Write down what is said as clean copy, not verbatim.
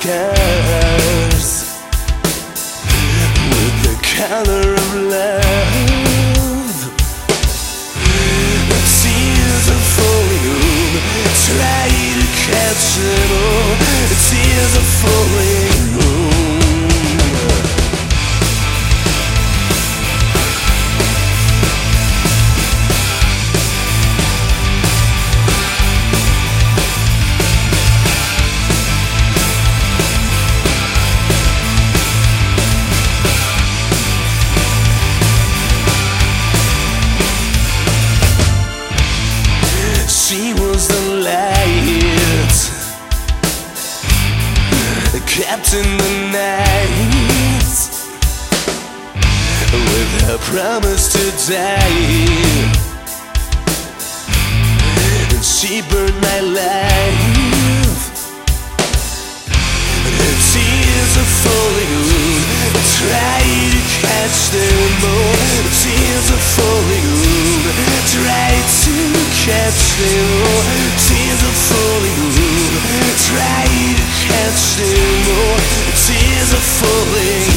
scars with the color of love. Tears are falling, try to catch them all. Tears are falling. She was the light kept in the night, with her promise to die. And she burned my life. Her tears are falling, try to catch them all. Tears are falling, try to catch them all. Tears are falling, try to catch them all. Tears are falling.